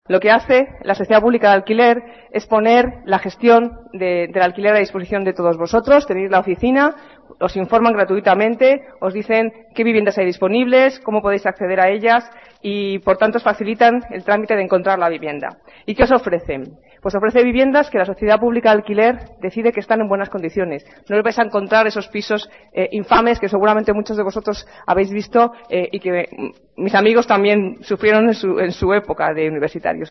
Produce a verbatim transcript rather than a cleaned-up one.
Lo que hace la sociedad pública de alquiler es poner la gestión de, del alquiler a disposición de todos vosotros. Tenéis la oficina, os informan gratuitamente, os dicen qué viviendas hay disponibles, cómo podéis acceder a ellas y, por tanto, os facilitan el trámite de encontrar la vivienda. ¿Y qué os ofrecen? Pues ofrece viviendas que la sociedad pública de alquiler decide que están en buenas condiciones. No os vais a encontrar esos pisos eh, infames que seguramente muchos de vosotros habéis visto eh, y que mis amigos también sufrieron en su, en su época de universitarios.